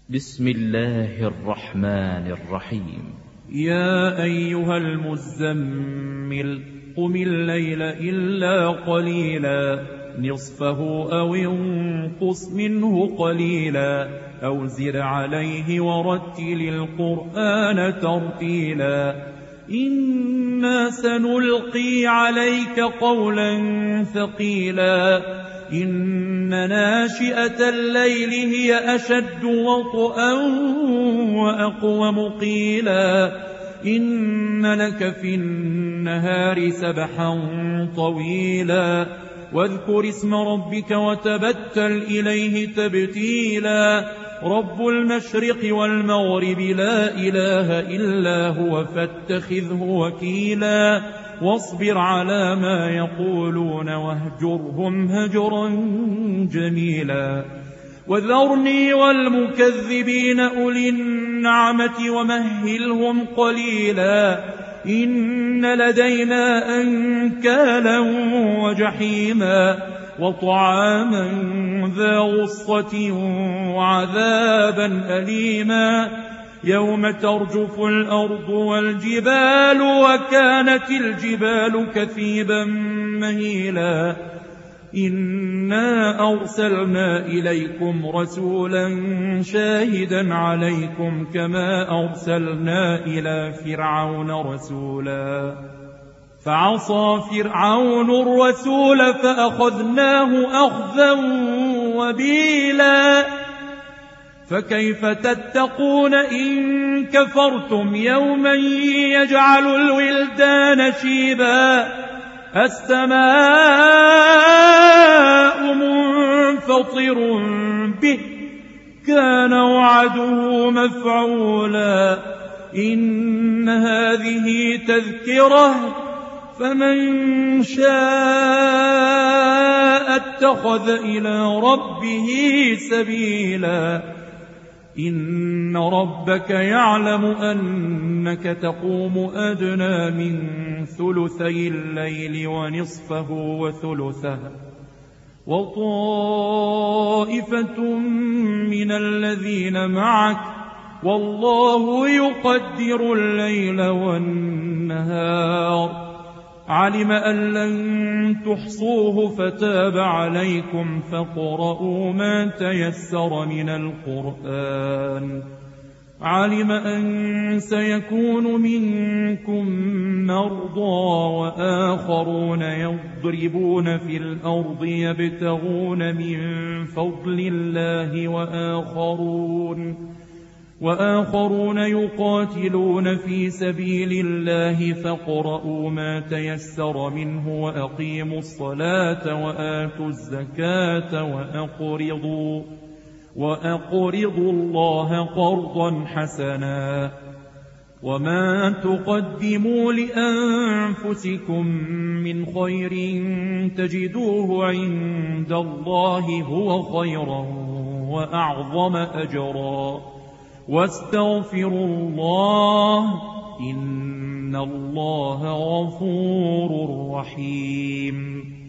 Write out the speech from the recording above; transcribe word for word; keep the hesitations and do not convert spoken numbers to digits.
بسم الله الرحمن الرحيم. يا أيها المزمل قم الليل إلا قليلا نصفه أو انقص منه قليلا أو زد عليه ورتل القرآن ترتيلا إنا سنلقي عليك قولا ثقيلا إن ناشئة الليل هي أشد وطئا وأقوم قيلا إن لك في النهار سبحا طويلا واذكر اسم ربك وتبتل إليه تبتيلا رب المشرق والمغرب لا إله إلا هو فاتخذه وكيلا واصبر على ما يقولون واهجرهم هجرا جميلا وذرني والمكذبين أولي النعمة ومهلهم قليلا إن لدينا أنكالا وجحيما وطعاما ذا غصة وعذابا أليما يوم ترجف الأرض والجبال وكانت الجبال كثيبا مهيلا إنا أرسلنا إليكم رسولا شاهدا عليكم كما أرسلنا إلى فرعون رسولا فعصى فرعون الرسول فأخذناه أخذا وبيلا فكيف تتقون إن كفرتم يوما يجعل الولدان شيبا السماء منفطر به كان وعده مفعولا إن هذه تذكرة فمن شاء اتخذ إلى ربه سبيلا إن ربك يعلم أنك تقوم أدنى من ثلثي الليل ونصفه وثلثه وطائفة من الذين معك والله يقدر الليل والنهار علم أن لن تحصوه فتاب عليكم فاقرؤوا ما تيسر من القرآن علم أن سيكون منكم مرضى وآخرون يضربون في الأرض يبتغون من فضل الله وآخرون وآخرون يقاتلون في سبيل الله فاقرؤوا ما تيسر منه وأقيموا الصلاة وآتوا الزكاة وأقرضوا, وأقرضوا الله قرضا حسنا وما تقدموا لأنفسكم من خير تجدوه عند الله هو خيرا وأعظم أجرا واستغفروا الله إن الله غفور رحيم.